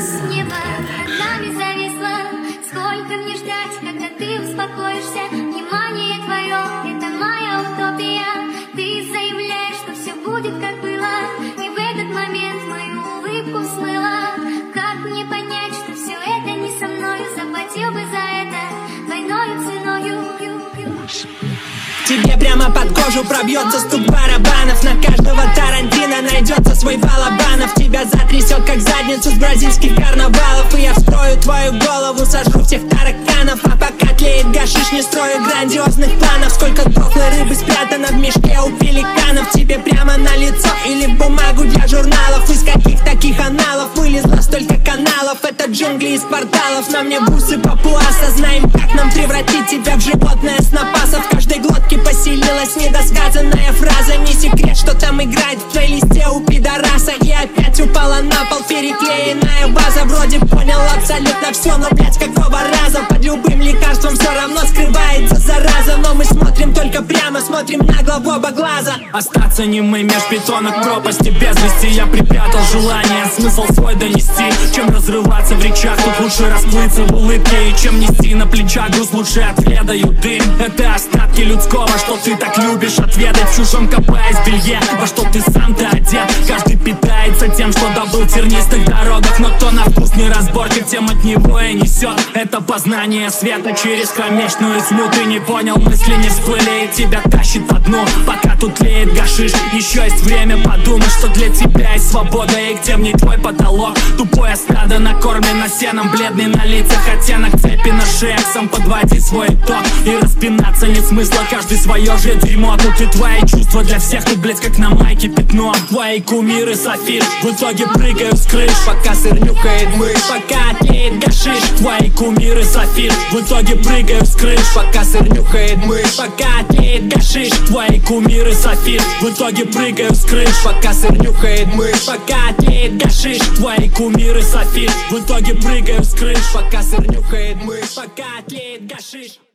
с неба над нами зависла. Сколько мне ждать, когда ты успокоишься? Внимание твое, это моя утопия. Ты заявляешь, что все будет как было, и в этот момент мою улыбку смыла. Как мне понять, что все это не со мной? Заплатил бы за это двойной ценою. Тебе прямо под кожу пробьется стук барабанов. На каждого Тарантино найдется свой Балабанов. Тебя затрясет, как задницу с бразильских карнавалов. И я встрою твою голову, сожгу всех тараканов. А пока тлеет гашиш, не строю грандиозных планов. Сколько дохлой рыбы спрятано в мешке у пеликанов. Тебе прямо на лицо или в бумагу для журналов. Из каких таких аналов вылезло столько каналов? Это джунгли из порталов, на мне бусы папуаса. Знаем, как нам превратить тебя в животное с напасов. В каждой глотке поселилась недосказанная фраза. Не секрет, что там играет в плейлисте у пидораса. И опять упала на пол переклеенная база. Вроде понял абсолютно все, но блять, какого раза? Под любым лекарством все равно скрывается зараза. Но мы смотрим только прямо, смотрим нагло в оба глаза. Остаться немым меж бетонок пропасти без вести. Я припрятал желание, смысл свой донести. Чем разрываться в речах, тут лучше расплыться в улыбке. И чем нести на плечах груз, лучше отведаю дым. Это остатки людского, что ты так любишь отведать. В чужом копаясь в белье, во что ты сам-то одет. Каждый питается тем, что добыл в тернистых дорогах. Но кто на вкус не разборчив, тем от него и несет. Это познание света через кромешную тьму. Ты не понял, мысли не всплыли и тебя тащит по дну. Пока тут тлеет гашиш, еще есть время подумать, что для тебя есть свобода и где в ней твой потолок. Тупое стадо накормлено сеном, бледный на лицах оттенок цепи на шеях. Сам подводи свой итог и распинаться нет смысла. Каждый свое же дерьмо, тут и твои чувства для всех. Тут, блять, как на майке пятно. Твои кумиры сафир, в итоге прыгаю с крыш. Пока сыр нюхает мышь, пока тлеет гашиш. Твои кумиры сафир, в итоге прыгаю с крыш. Пока сыр нюхает мышь, пока тлеет гашиш. Твои кумиры сафир, в итоге прыгаю с крыш. Пока сыр нюхает мышь, пока тлеет гашиш. Твои кумиры сафир, в итоге прыгаю с крыш. Пока сыр нюхает мышь, пока тлеет гашиш.